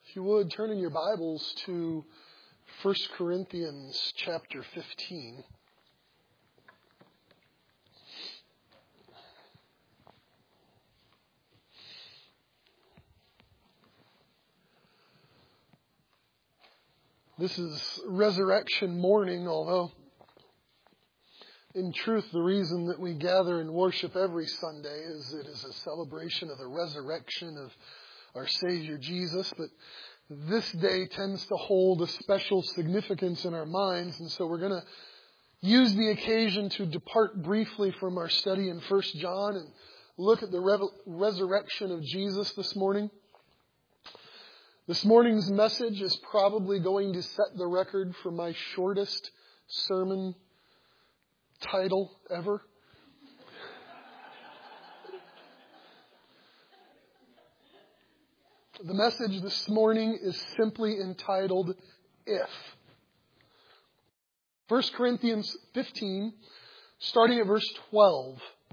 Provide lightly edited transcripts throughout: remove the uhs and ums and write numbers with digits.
If you would, turn in your Bibles to 1 Corinthians chapter 15. This is resurrection morning, although in truth the reason that we gather and worship every Sunday is it is a celebration of the resurrection of our Savior Jesus. But this day tends to hold a special significance in our minds, and so we're going to use the occasion to depart briefly from our study in 1 John and look at the resurrection of Jesus this morning. This morning's message is probably going to set the record for my shortest sermon title ever. The message this morning is simply entitled, If. 1 Corinthians 15, starting at verse 12.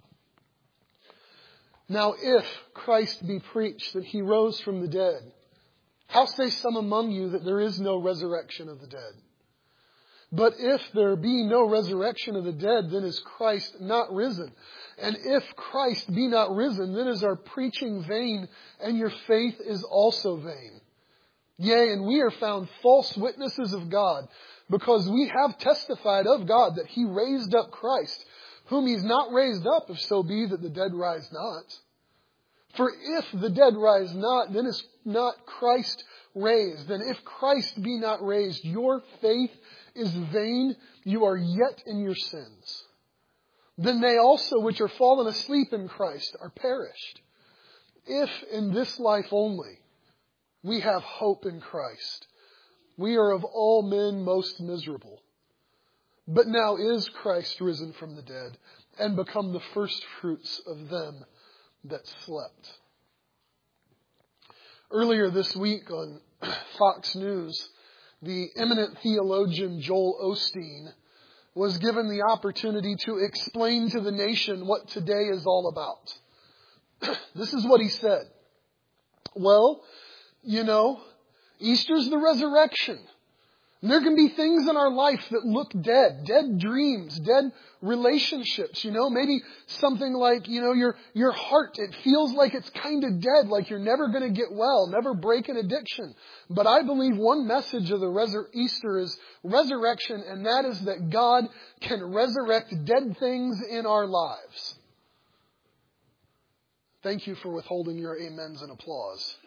Now if Christ be preached that he rose from the dead, how say some among you that there is no resurrection of the dead? But if there be no resurrection of the dead, then is Christ not risen? And if Christ be not risen, then is our preaching vain, and your faith is also vain. Yea, and we are found false witnesses of God, because we have testified of God that he raised up Christ, whom he's not raised up, if so be that the dead rise not. For if the dead rise not, then is not Christ raised. And if Christ be not raised, your faith is vain, you are yet in your sins. Then they also which are fallen asleep in Christ are perished. If in this life only we have hope in Christ, we are of all men most miserable. But now is Christ risen from the dead and become the first fruits of them that slept. Earlier this week on Fox News, the eminent theologian Joel Osteen was given the opportunity to explain to the nation what today is all about. This is what he said. Well, Easter's the resurrection. And there can be things in our life that look dead. Dead dreams, dead relationships, maybe something like, your heart, it feels like it's kind of dead, like you're never going to get well, never break an addiction. But I believe one message of the Easter is resurrection, and that is that God can resurrect dead things in our lives. Thank you for withholding your amens and applause.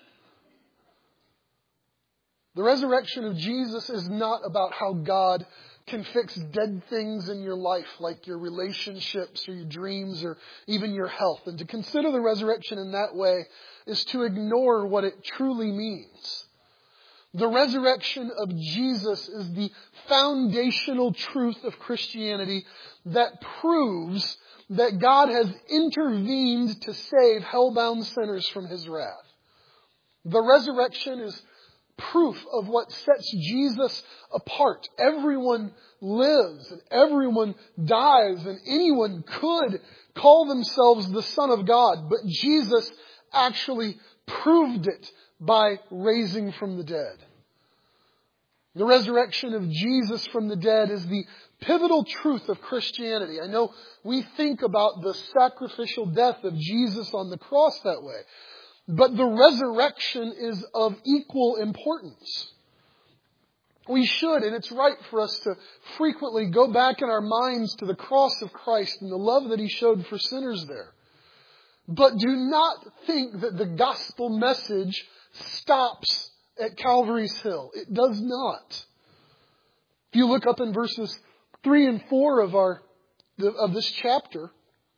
The resurrection of Jesus is not about how God can fix dead things in your life, like your relationships or your dreams or even your health. And to consider the resurrection in that way is to ignore what it truly means. The resurrection of Jesus is the foundational truth of Christianity that proves that God has intervened to save hell-bound sinners from his wrath. The resurrection is proof of what sets Jesus apart. Everyone lives and everyone dies, and anyone could call themselves the Son of God, but Jesus actually proved it by raising from the dead. The resurrection of Jesus from the dead is the pivotal truth of Christianity. I know we think about the sacrificial death of Jesus on the cross that way, but the resurrection is of equal importance. We should, and it's right for us to frequently go back in our minds to the cross of Christ and the love that he showed for sinners there. But do not think that the gospel message stops at Calvary's Hill. It does not. If you look up in verses 3 and 4 of this chapter,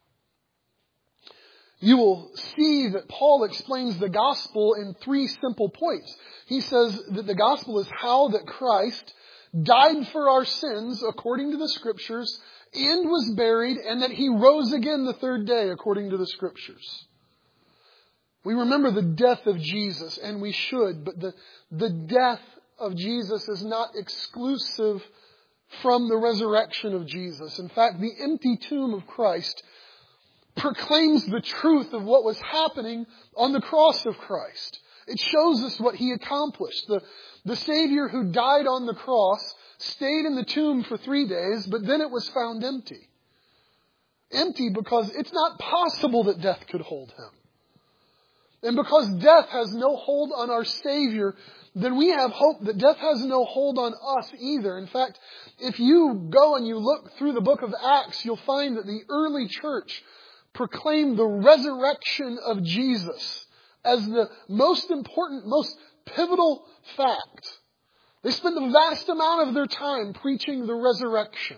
you will see that Paul explains the gospel in 3 simple points. He says that the gospel is how that Christ died for our sins according to the Scriptures and was buried, and that he rose again the 3rd day according to the Scriptures. We remember the death of Jesus, and we should, but the death of Jesus is not exclusive from the resurrection of Jesus. In fact, the empty tomb of Christ proclaims the truth of what was happening on the cross of Christ. It shows us what He accomplished. The Savior who died on the cross stayed in the tomb for 3 days, but then it was found empty. Empty because it's not possible that death could hold Him. And because death has no hold on our Savior, then we have hope that death has no hold on us either. In fact, if you go and you look through the book of Acts, you'll find that the early church proclaimed the resurrection of Jesus as the most important, most pivotal fact. They spent the vast amount of their time preaching the resurrection.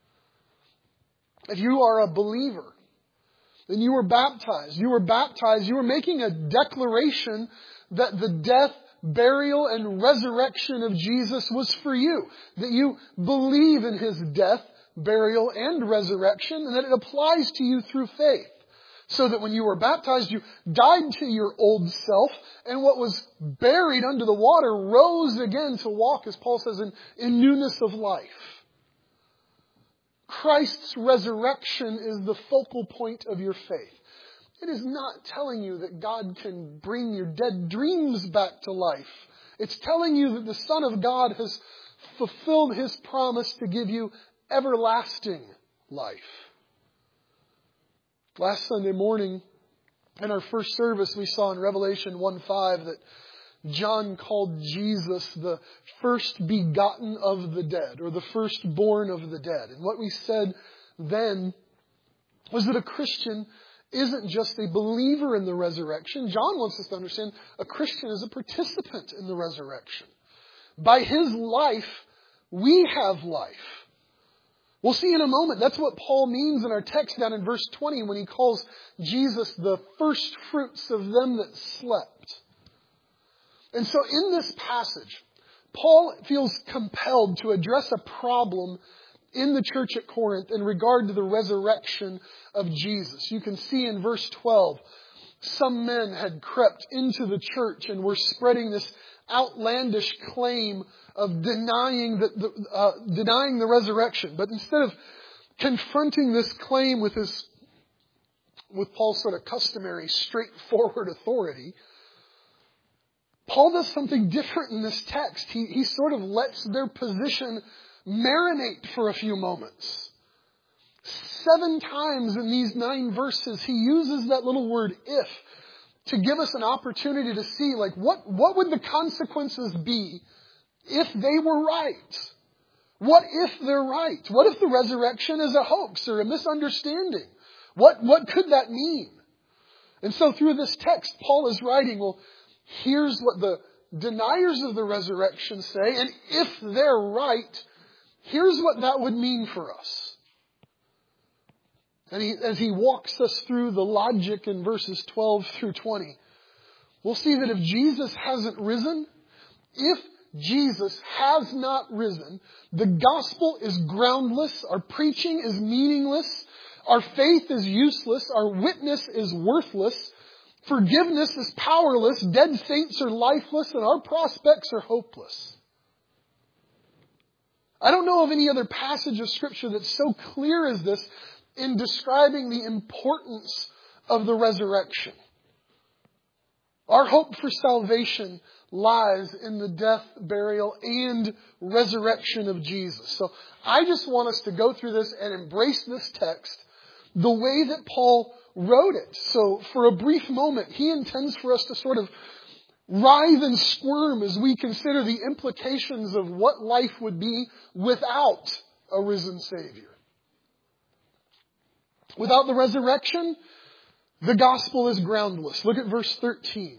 If you are a believer, then you were baptized. You were making a declaration that the death, burial, and resurrection of Jesus was for you. That you believe in His death, burial, and resurrection, and that it applies to you through faith. So that when you were baptized, you died to your old self, and what was buried under the water rose again to walk, as Paul says, in newness of life. Christ's resurrection is the focal point of your faith. It is not telling you that God can bring your dead dreams back to life. It's telling you that the Son of God has fulfilled His promise to give you everlasting life. Last Sunday morning, in our first service, we saw in Revelation 1:5 that John called Jesus the first begotten of the dead, or the firstborn of the dead. And what we said then was that a Christian isn't just a believer in the resurrection. John wants us to understand a Christian is a participant in the resurrection. By His life, we have life. We'll see in a moment. That's what Paul means in our text down in verse 20 when he calls Jesus the first fruits of them that slept. And so in this passage, Paul feels compelled to address a problem in the church at Corinth in regard to the resurrection of Jesus. You can see in verse 12, some men had crept into the church and were spreading this outlandish claim of denying the resurrection. But instead of confronting this claim with Paul's sort of customary straightforward authority, Paul does something different in this text. He sort of lets their position marinate for a few moments. 7 times in these 9 verses, he uses that little word if to give us an opportunity to see, like, what would the consequences be if they were right? What if they're right? What if the resurrection is a hoax or a misunderstanding? What could that mean? And so through this text, Paul is writing, well, here's what the deniers of the resurrection say, and if they're right, here's what that would mean for us. And as he walks us through the logic in verses 12 through 20, we'll see that if Jesus hasn't risen, if Jesus has not risen, the gospel is groundless, our preaching is meaningless, our faith is useless, our witness is worthless, forgiveness is powerless, dead saints are lifeless, and our prospects are hopeless. I don't know of any other passage of Scripture that's so clear as this in describing the importance of the resurrection. Our hope for salvation lies in the death, burial, and resurrection of Jesus. So I just want us to go through this and embrace this text the way that Paul wrote it. So for a brief moment, he intends for us to sort of writhe and squirm as we consider the implications of what life would be without a risen Savior. Without the resurrection, the gospel is groundless. Look at verse 13.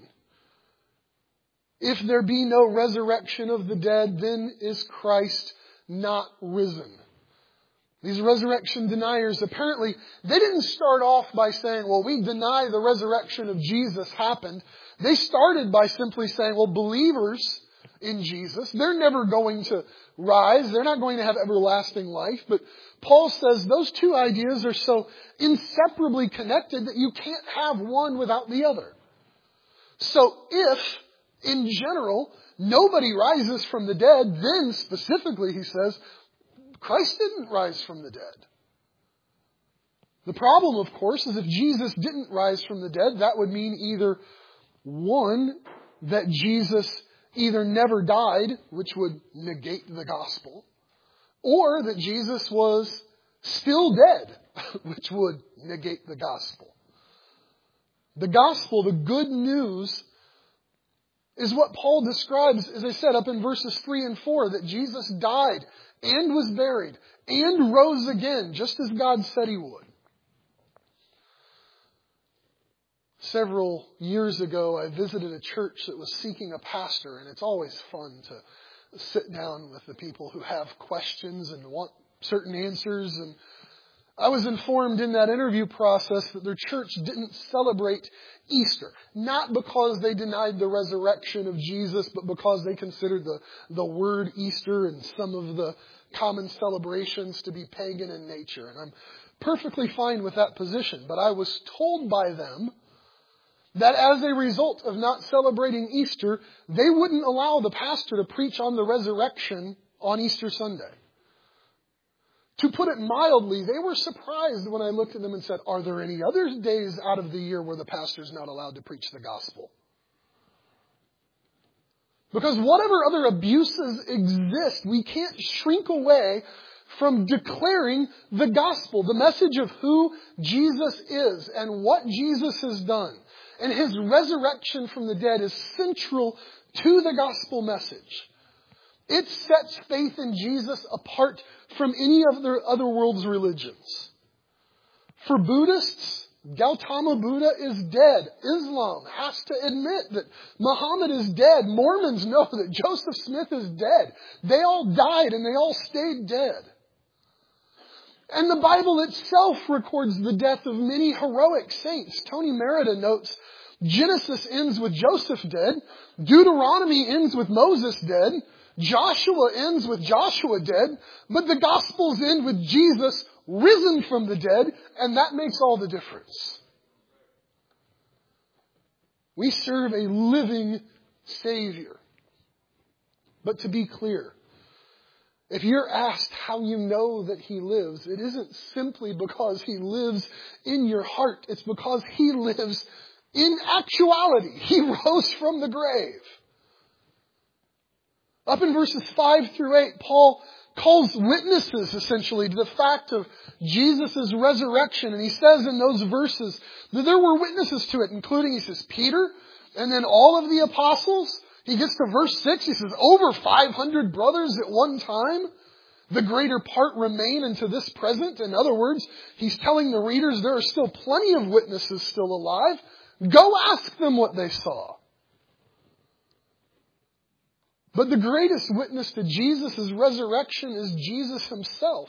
If there be no resurrection of the dead, then is Christ not risen. These resurrection deniers, apparently, they didn't start off by saying, well, we deny the resurrection of Jesus happened. They started by simply saying, well, believers in Jesus, they're never going to rise. They're not going to have everlasting life. But Paul says those two ideas are so inseparably connected that you can't have one without the other. So if, in general, nobody rises from the dead, then specifically, he says, Christ didn't rise from the dead. The problem, of course, is if Jesus didn't rise from the dead, that would mean either 1, that Jesus either never died, which would negate the gospel, or that Jesus was still dead, which would negate the gospel. The gospel, the good news, is what Paul describes, as I said, up in verses 3 and 4, that Jesus died and was buried and rose again, just as God said He would. Several years ago, I visited a church that was seeking a pastor, and it's always fun to sit down with the people who have questions and want certain answers. And I was informed in that interview process that their church didn't celebrate Easter. Not because they denied the resurrection of Jesus, but because they considered the word Easter and some of the common celebrations to be pagan in nature. And I'm perfectly fine with that position. But I was told by them that as a result of not celebrating Easter, they wouldn't allow the pastor to preach on the resurrection on Easter Sunday. To put it mildly, they were surprised when I looked at them and said, "Are there any other days out of the year where the pastor's not allowed to preach the gospel?" Because whatever other abuses exist, we can't shrink away from declaring the gospel, the message of who Jesus is and what Jesus has done. And His resurrection from the dead is central to the gospel message. It sets faith in Jesus apart from any of the other world's religions. For Buddhists, Gautama Buddha is dead. Islam has to admit that Muhammad is dead. Mormons know that Joseph Smith is dead. They all died and they all stayed dead. And the Bible itself records the death of many heroic saints. Tony Merida notes, Genesis ends with Joseph dead. Deuteronomy ends with Moses dead. Joshua ends with Joshua dead. But the Gospels end with Jesus risen from the dead. And that makes all the difference. We serve a living Savior. But to be clear, if you're asked how you know that He lives, it isn't simply because He lives in your heart. It's because He lives in actuality. He rose from the grave. Up in verses 5 through 8, Paul calls witnesses essentially to the fact of Jesus' resurrection. And he says in those verses that there were witnesses to it, including, he says, Peter, and then all of the apostles. He gets to verse 6, he says, over 500 brothers at one time. The greater part remain unto this present. In other words, he's telling the readers there are still plenty of witnesses still alive. Go ask them what they saw. But the greatest witness to Jesus' resurrection is Jesus Himself.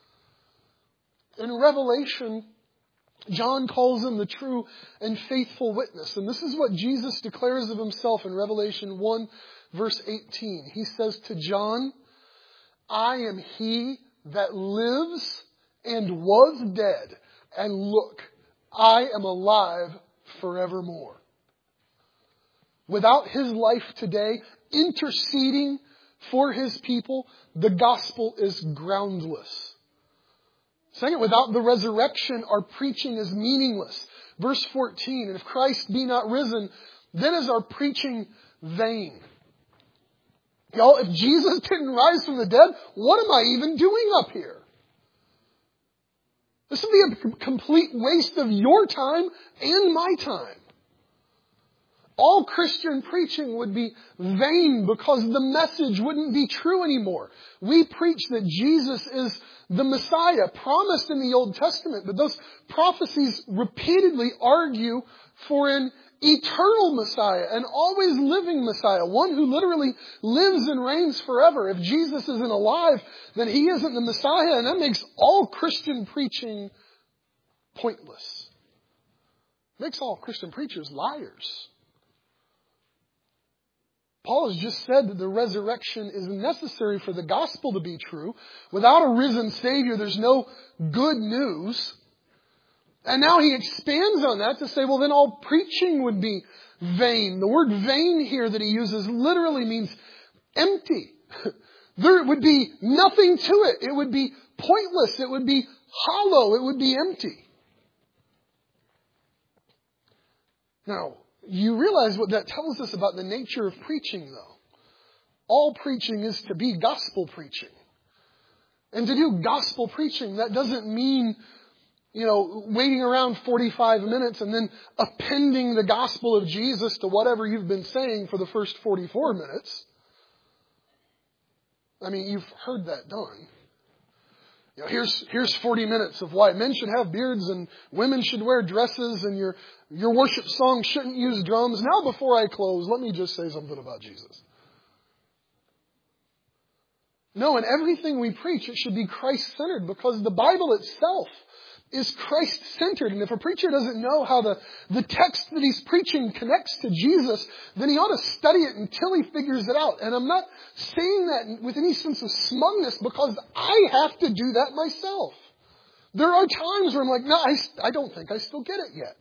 In Revelation, John calls Him the true and faithful witness. And this is what Jesus declares of Himself in Revelation 1, verse 18. He says to John, I am He that lives and was dead. And look, I am alive forevermore. Without His life today, interceding for His people, the gospel is groundless. Second, without the resurrection, our preaching is meaningless. Verse 14, and if Christ be not risen, then is our preaching vain. Y'all, if Jesus didn't rise from the dead, what am I even doing up here? This would be a complete waste of your time and my time. All Christian preaching would be vain because the message wouldn't be true anymore. We preach that Jesus is the Messiah promised in the Old Testament, but those prophecies repeatedly argue for an eternal Messiah, an always living Messiah, one who literally lives and reigns forever. If Jesus isn't alive, then He isn't the Messiah, and that makes all Christian preaching pointless. It makes all Christian preachers liars. Paul has just said that the resurrection is necessary for the gospel to be true. Without a risen Savior, there's no good news. And now he expands on that to say, well, then all preaching would be vain. The word vain here that he uses literally means empty. There would be nothing to it. It would be pointless. It would be hollow. It would be empty. Now, You realize what that tells us about the nature of preaching, though. All preaching is to be gospel preaching. And to do gospel preaching, that doesn't mean, waiting around 45 minutes and then appending the gospel of Jesus to whatever you've been saying for the first 44 minutes. I mean, you've heard that done. Here's 40 minutes of why men should have beards and women should wear dresses and your worship song shouldn't use drums. Now before I close, let me just say something about Jesus. No, in everything we preach, it should be Christ-centered because the Bible itself is Christ-centered. And if a preacher doesn't know how the text that he's preaching connects to Jesus, then he ought to study it until he figures it out. And I'm not saying that with any sense of smugness because I have to do that myself. There are times where I'm like, no, I don't think I still get it yet.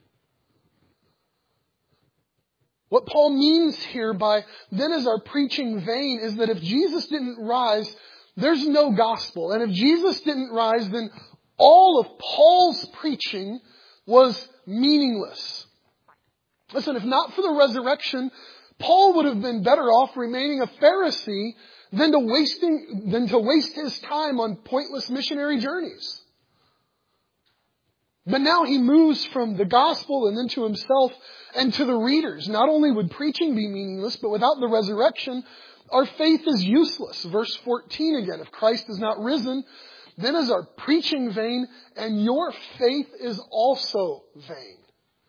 What Paul means here by, then is our preaching vain, is that if Jesus didn't rise, there's no gospel. And if Jesus didn't rise, then all of Paul's preaching was meaningless. Listen, if not for the resurrection, Paul would have been better off remaining a Pharisee than to waste his time on pointless missionary journeys. But now he moves from the gospel and then to himself and to the readers. Not only would preaching be meaningless, but without the resurrection, our faith is useless. Verse 14 again, if Christ is not risen, then is our preaching vain, and your faith is also vain.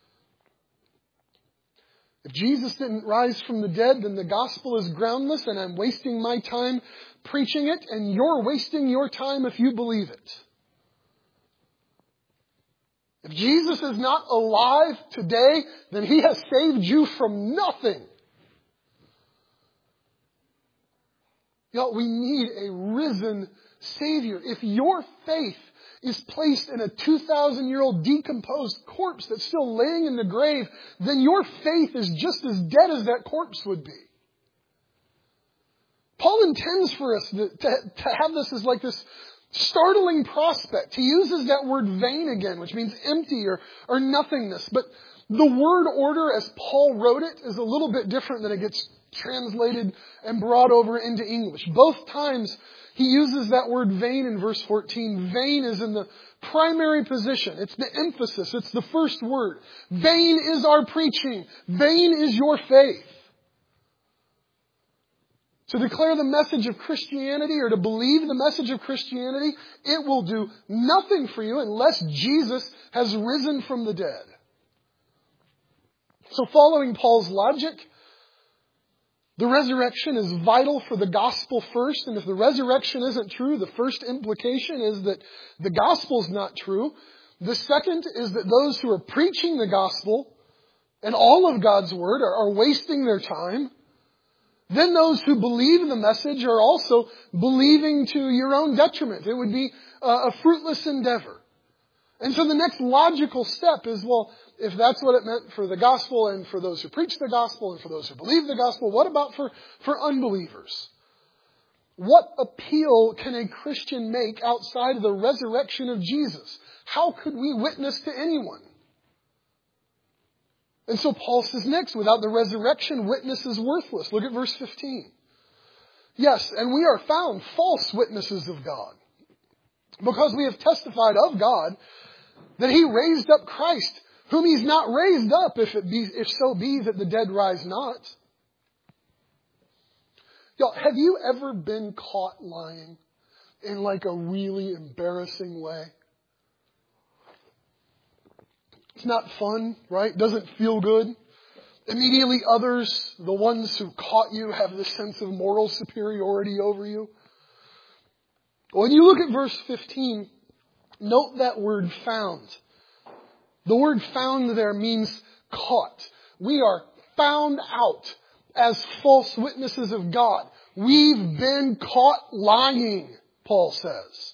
If Jesus didn't rise from the dead, then the gospel is groundless, and I'm wasting my time preaching it, and you're wasting your time if you believe it. If Jesus is not alive today, then He has saved you from nothing. We need a risen Savior. If your faith is placed in a 2,000-year-old decomposed corpse that's still laying in the grave, then your faith is just as dead as that corpse would be. Paul intends for us to have this as like this startling prospect. He uses that word vain again, which means empty or nothingness. But the word order, as Paul wrote it, is a little bit different than it gets translated and brought over into English. Both times he uses that word vain in verse 14. Vain is in the primary position. It's the emphasis. It's the first word. Vain is our preaching. Vain is your faith. To declare the message of Christianity or to believe the message of Christianity, it will do nothing for you unless Jesus has risen from the dead. So following Paul's logic, the resurrection is vital for the gospel first. And if the resurrection isn't true, the first implication is that the gospel is not true. The second is that those who are preaching the gospel and all of God's word are wasting their time. Then those who believe in the message are also believing to your own detriment. It would be a fruitless endeavor. And so the next logical step is, well, if that's what it meant for the gospel and for those who preach the gospel and for those who believe the gospel, what about for unbelievers? What appeal can a Christian make outside of the resurrection of Jesus? How could we witness to anyone? And so Paul says next, without the resurrection, witness is worthless. Look at verse 15. Yes, and we are found false witnesses of God, because we have testified of God that He raised up Christ, whom He's not raised up, if so be that the dead rise not. Have you ever been caught lying in like a really embarrassing way? It's not fun, right? Doesn't feel good. Immediately others, the ones who caught you, have this sense of moral superiority over you. When you look at verse 15, note that word found. The word found there means caught. We are found out as false witnesses of God. We've been caught lying, Paul says.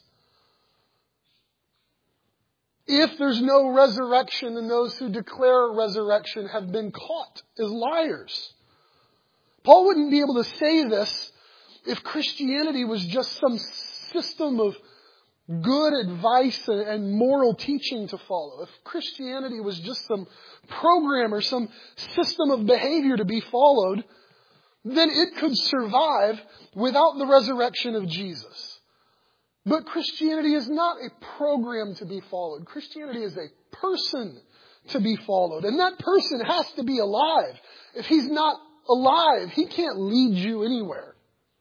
If there's no resurrection, then those who declare a resurrection have been caught as liars. Paul wouldn't be able to say this if Christianity was just some system of good advice and moral teaching to follow, if Christianity was just some program or some system of behavior to be followed, then it could survive without the resurrection of Jesus. But Christianity is not a program to be followed. Christianity is a person to be followed. And that person has to be alive. If he's not alive, he can't lead you anywhere.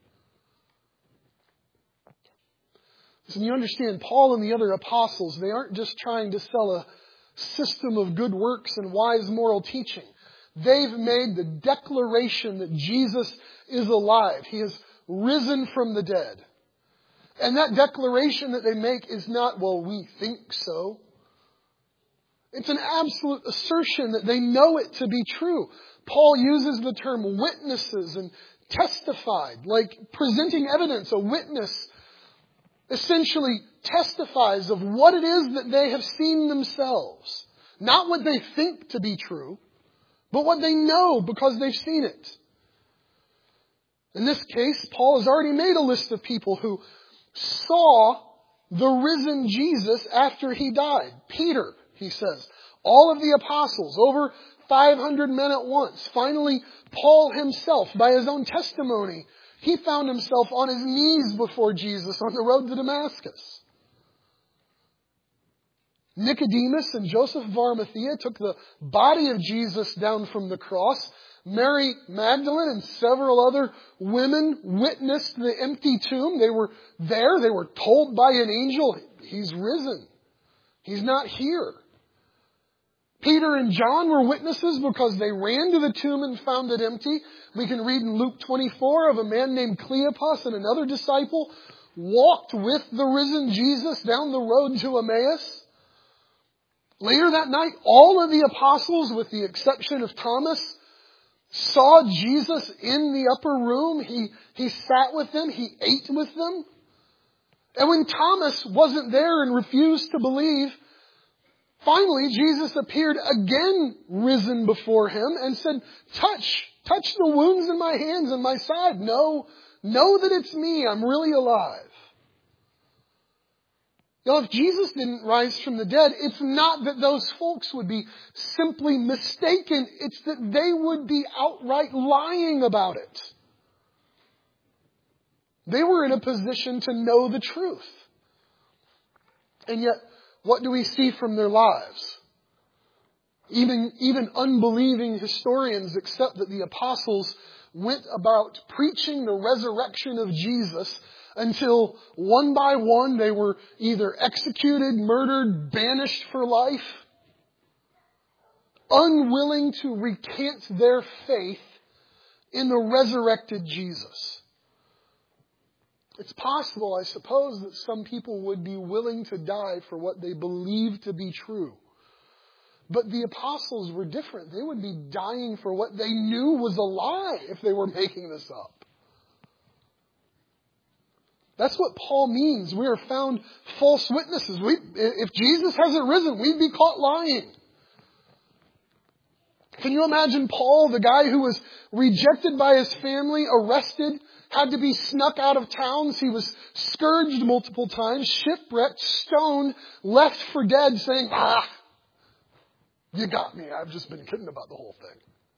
So you understand, Paul and the other apostles, they aren't just trying to sell a system of good works and wise moral teaching. They've made the declaration that Jesus is alive. He has risen from the dead. And that declaration that they make is not, well, we think so. It's an absolute assertion that they know it to be true. Paul uses the term witnesses and testified, like presenting evidence. A witness essentially testifies of what it is that they have seen themselves. Not what they think to be true, but what they know because they've seen it. In this case, Paul has already made a list of people who saw the risen Jesus after he died. Peter, he says. All of the apostles, over 500 men at once. Finally, Paul himself, by his own testimony, he found himself on his knees before Jesus on the road to Damascus. Nicodemus and Joseph of Arimathea took the body of Jesus down from the cross. Mary Magdalene and several other women witnessed the empty tomb. They were there. They were told by an angel, he's risen. He's not here. Peter and John were witnesses because they ran to the tomb and found it empty. We can read in Luke 24 of a man named Cleopas and another disciple walked with the risen Jesus down the road to Emmaus. Later that night, all of the apostles, with the exception of Thomas, saw Jesus in the upper room. He sat with them. He ate with them. And when Thomas wasn't there and refused to believe, finally Jesus appeared again risen before him and said, touch the wounds in my hands and my side. Know that it's me. I'm really alive. Now, if Jesus didn't rise from the dead, it's not that those folks would be simply mistaken. It's that they would be outright lying about it. They were in a position to know the truth. And yet, what do we see from their lives? Even unbelieving historians accept that the apostles went about preaching the resurrection of Jesus until one by one they were either executed, murdered, banished for life, unwilling to recant their faith in the resurrected Jesus. It's possible, I suppose, that some people would be willing to die for what they believe to be true. But the apostles were different. They would be dying for what they knew was a lie if they were making this up. That's what Paul means. We are found false witnesses. If Jesus hasn't risen, we'd be caught lying. Can you imagine Paul, the guy who was rejected by his family, arrested, had to be snuck out of towns? He was scourged multiple times, shipwrecked, stoned, left for dead, saying, you got me. I've just been kidding about the whole thing.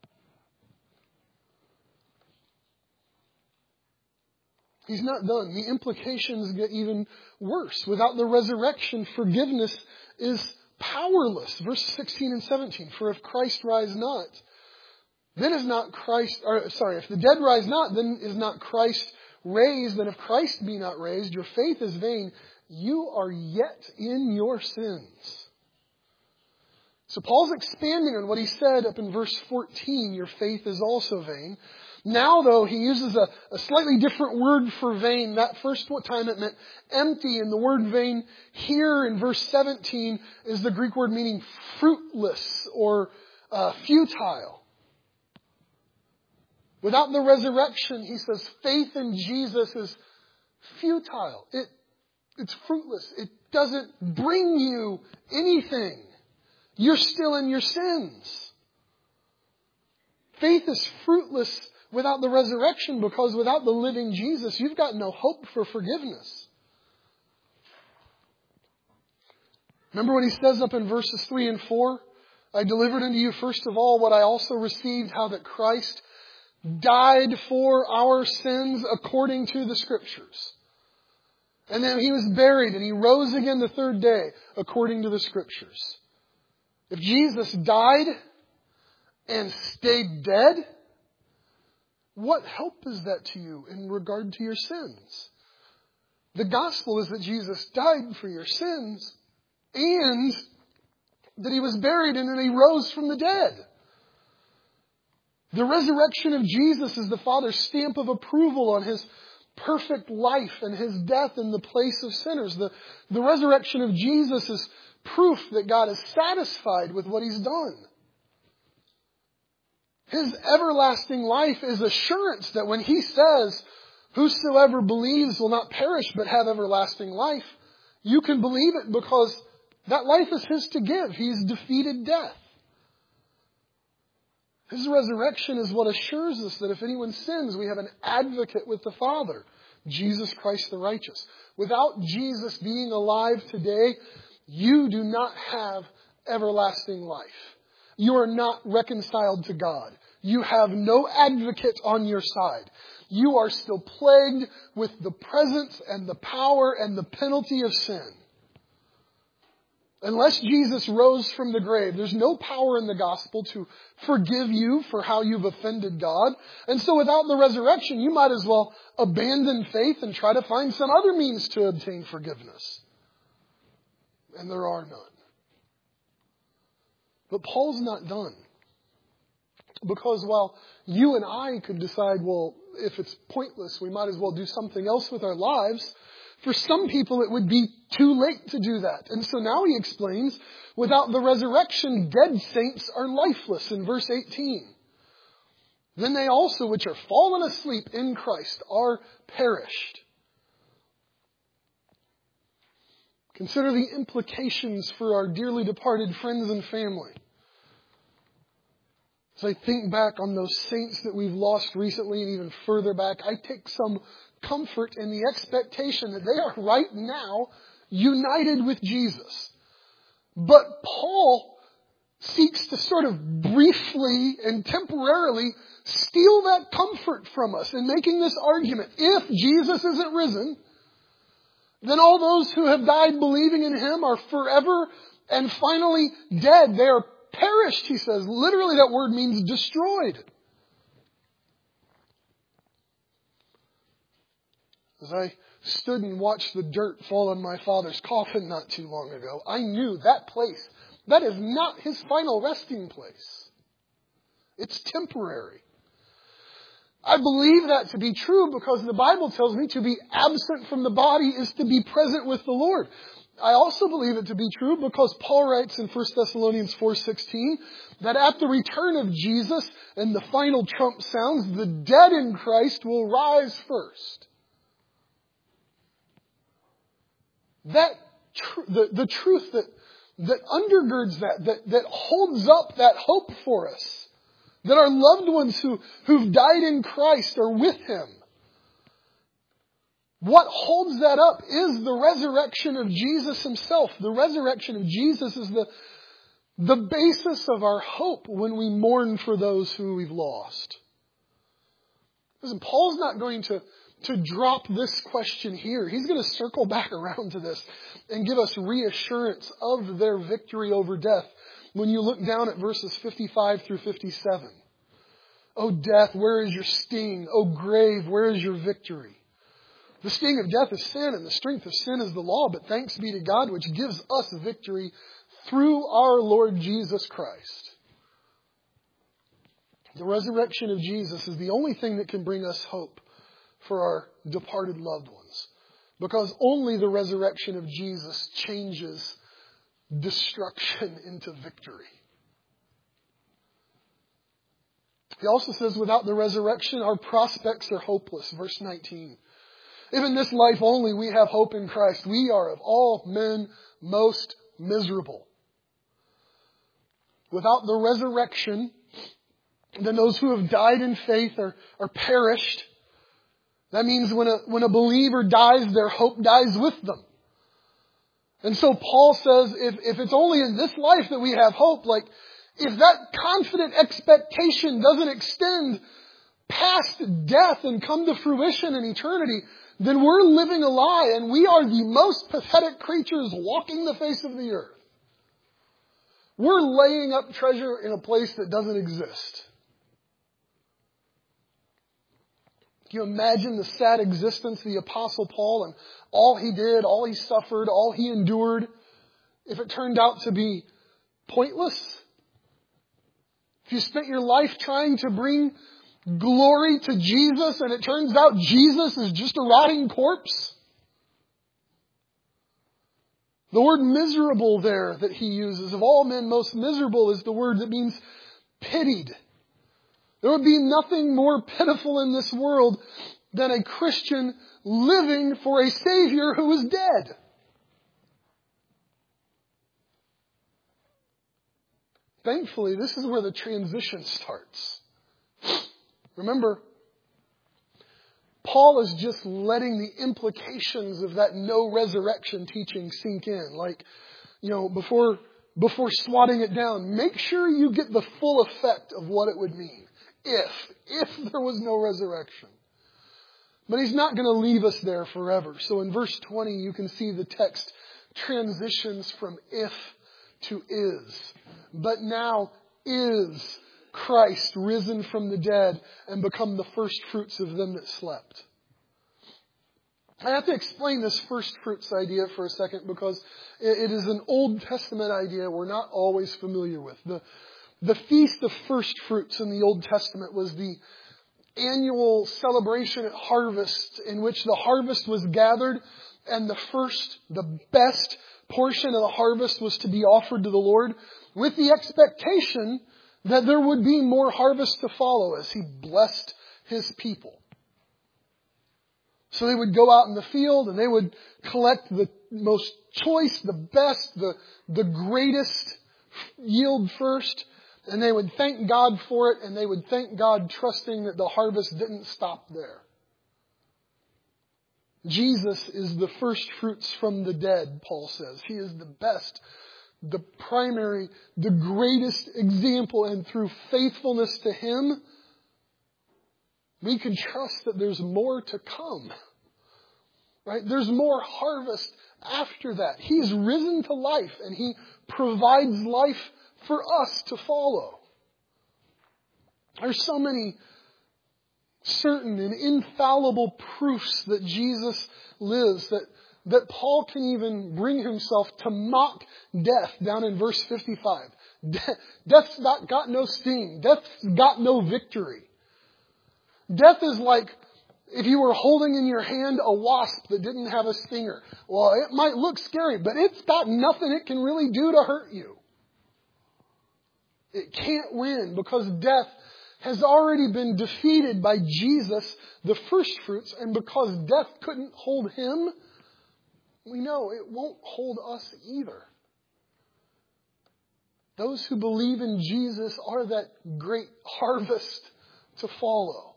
He's not done. The implications get even worse. Without the resurrection, forgiveness is powerless. Verse 16 and 17. For if Christ rise not, then is not Christ, if the dead rise not, then is not Christ raised. Then if Christ be not raised, your faith is vain. You are yet in your sins. So Paul's expanding on what he said up in verse 14. Your faith is also vain. Now, though, he uses a slightly different word for vain. That first time it meant empty, and the word vain here in verse 17 is the Greek word meaning fruitless or futile. Without the resurrection, he says, faith in Jesus is futile. It's fruitless. It doesn't bring you anything. You're still in your sins. Faith is fruitless without the resurrection, because without the living Jesus, you've got no hope for forgiveness. Remember when he says up in verses 3 and 4, I delivered unto you first of all what I also received, how that Christ died for our sins according to the Scriptures. And then he was buried and he rose again the third day according to the Scriptures. If Jesus died and stayed dead, what help is that to you in regard to your sins? The gospel is that Jesus died for your sins and that he was buried and then he rose from the dead. The resurrection of Jesus is the Father's stamp of approval on his perfect life and his death in the place of sinners. The resurrection of Jesus is proof that God is satisfied with what he's done. His everlasting life is assurance that when he says, whosoever believes will not perish but have everlasting life, you can believe it because that life is his to give. He's defeated death. His resurrection is what assures us that if anyone sins, we have an advocate with the Father, Jesus Christ the righteous. Without Jesus being alive today, you do not have everlasting life. You are not reconciled to God. You have no advocate on your side. You are still plagued with the presence and the power and the penalty of sin. Unless Jesus rose from the grave, there's no power in the gospel to forgive you for how you've offended God. And so without the resurrection, you might as well abandon faith and try to find some other means to obtain forgiveness. And there are none. But Paul's not done. Because while you and I could decide, well, if it's pointless, we might as well do something else with our lives, for some people it would be too late to do that. And so now he explains, without the resurrection, dead saints are lifeless in verse 18. Then they also, which are fallen asleep in Christ, are perished. Consider the implications for our dearly departed friends and family. As I think back on those saints that we've lost recently and even further back, I take some comfort in the expectation that they are right now united with Jesus. But Paul seeks to sort of briefly and temporarily steal that comfort from us in making this argument. If Jesus isn't risen, then all those who have died believing in him are forever and finally dead. They are perished, he says. Literally, that word means destroyed. As I stood and watched the dirt fall on my father's coffin not too long ago, I knew that place, that is not his final resting place. It's temporary. I believe that to be true because the Bible tells me to be absent from the body is to be present with the Lord. I also believe it to be true because Paul writes in 1 Thessalonians 4:16 that at the return of Jesus and the final trump sounds, the dead in Christ will rise first. The truth that undergirds that holds up that hope for us, that our loved ones who've died in Christ are with him. What holds that up is the resurrection of Jesus himself. The resurrection of Jesus is the basis of our hope when we mourn for those who we've lost. Listen, Paul's not going to drop this question here. He's going to circle back around to this and give us reassurance of their victory over death when you look down at verses 55 through 57. O death, where is your sting? O grave, where is your victory? The sting of death is sin, and the strength of sin is the law. But thanks be to God, which gives us victory through our Lord Jesus Christ. The resurrection of Jesus is the only thing that can bring us hope for our departed loved ones. Because only the resurrection of Jesus changes destruction into victory. He also says, without the resurrection, our prospects are hopeless. Verse 19. If in this life only we have hope in Christ, we are of all men most miserable. Without the resurrection, then those who have died in faith are perished. That means when a believer dies, their hope dies with them. And so Paul says, if it's only in this life that we have hope, like, if that confident expectation doesn't extend past death and come to fruition in eternity, then we're living a lie, and we are the most pathetic creatures walking the face of the earth. We're laying up treasure in a place that doesn't exist. Can you imagine the sad existence of the Apostle Paul and all he did, all he suffered, all he endured, if it turned out to be pointless? If you spent your life trying to bring glory to Jesus and it turns out Jesus is just a rotting corpse? The word miserable there that he uses, of all men most miserable, is the word that means pitied. There would be nothing more pitiful in this world than a Christian living for a Savior who is dead. Thankfully, this is where the transition starts. Remember, Paul is just letting the implications of that no resurrection teaching sink in. Like, before swatting it down, make sure you get the full effect of what it would mean if there was no resurrection. But he's not going to leave us there forever. So in verse 20, you can see the text transitions from if to is. But now is Christ risen from the dead and become the first fruits of them that slept. I have to explain this first fruits idea for a second because it is an Old Testament idea we're not always familiar with. The Feast of First Fruits in the Old Testament was the annual celebration at harvest in which the harvest was gathered and the best portion of the harvest was to be offered to the Lord with the expectation that there would be more harvest to follow as He blessed His people. So they would go out in the field and they would collect the most choice, the best, the greatest yield first. And they would thank God for it, and they would thank God trusting that the harvest didn't stop there. Jesus is the first fruits from the dead, Paul says. He is the best, the primary, the greatest example, and through faithfulness to Him, we can trust that there's more to come. Right? There's more harvest after that. He's risen to life, and He provides life for us to follow. There's so many certain and infallible proofs that Jesus lives that Paul can even bring himself to mock death down in verse 55. Death's got no sting. Death's got no victory. Death is like if you were holding in your hand a wasp that didn't have a stinger. Well, it might look scary, but it's got nothing it can really do to hurt you. It can't win because death has already been defeated by Jesus, the first fruits, and because death couldn't hold Him, we know it won't hold us either. Those who believe in Jesus are that great harvest to follow.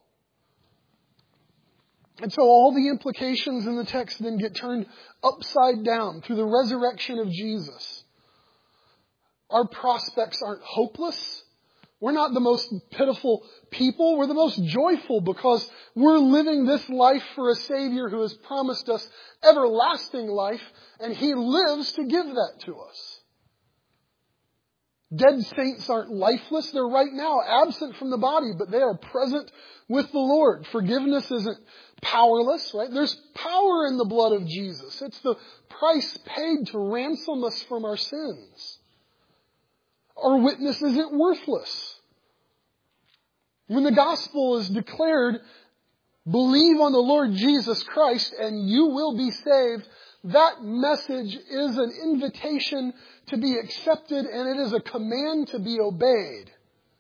And so all the implications in the text then get turned upside down through the resurrection of Jesus. Our prospects aren't hopeless. We're not the most pitiful people. We're the most joyful because we're living this life for a Savior who has promised us everlasting life, and He lives to give that to us. Dead saints aren't lifeless. They're right now absent from the body, but they are present with the Lord. Forgiveness isn't powerless, right? There's power in the blood of Jesus. It's the price paid to ransom us from our sins. Our witness isn't worthless. When the gospel is declared, believe on the Lord Jesus Christ and you will be saved, that message is an invitation to be accepted and it is a command to be obeyed.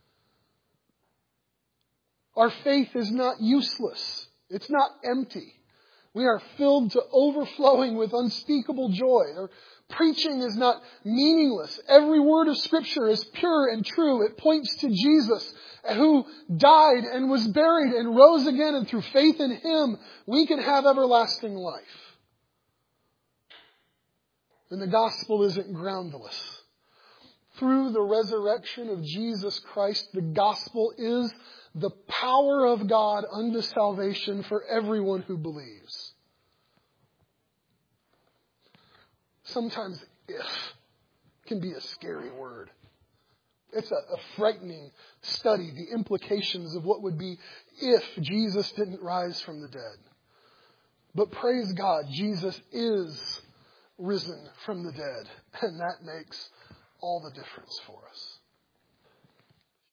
Our faith is not useless. It's not empty. We are filled to overflowing with unspeakable joy. Our preaching is not meaningless. Every word of Scripture is pure and true. It points to Jesus, who died and was buried and rose again, and through faith in Him, we can have everlasting life. And the gospel isn't groundless. Through the resurrection of Jesus Christ, the gospel is the power of God unto salvation for everyone who believes. Sometimes if can be a scary word. It's a frightening study, the implications of what would be if Jesus didn't rise from the dead. But praise God, Jesus is risen from the dead, and that makes all the difference for us.